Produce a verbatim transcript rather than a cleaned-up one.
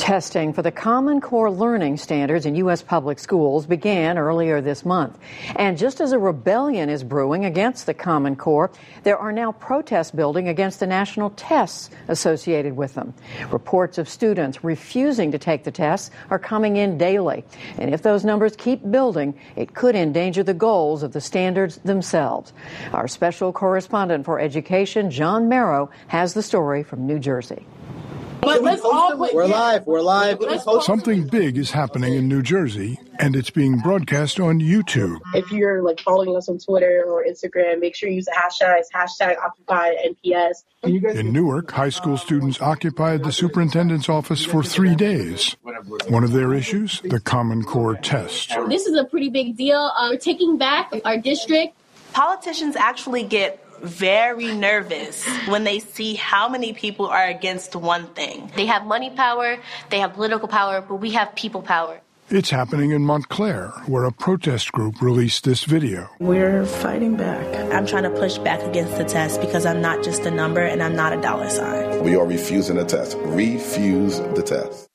Testing for the Common Core learning standards in U S public schools began earlier this month. And just as a rebellion is brewing against the Common Core, there are now protests building against the national tests associated with them. Reports of students refusing to take the tests are coming in daily. And if those numbers keep building, it could endanger the goals of the standards themselves. Our special correspondent for education, John Merrow, has the story from New Jersey. But let's all put, we're live, we're live. Something big is happening in New Jersey, and it's being broadcast on YouTube. If you're like following us on Twitter or Instagram, make sure you use the hashtag, hashtag Occupy N P S. In Newark, high school students occupied the superintendent's office for three days. One of their issues, the Common Core test. This is a pretty big deal. Uh, we're taking back our district. Politicians actually get very nervous when they see how many people are against one thing. They have money power, they have political power, but we have people power. It's happening in Montclair, where a protest group released this video. We're fighting back. I'm trying to push back against the test because I'm not just a number and I'm not a dollar sign. We are refusing the test. Refuse the test.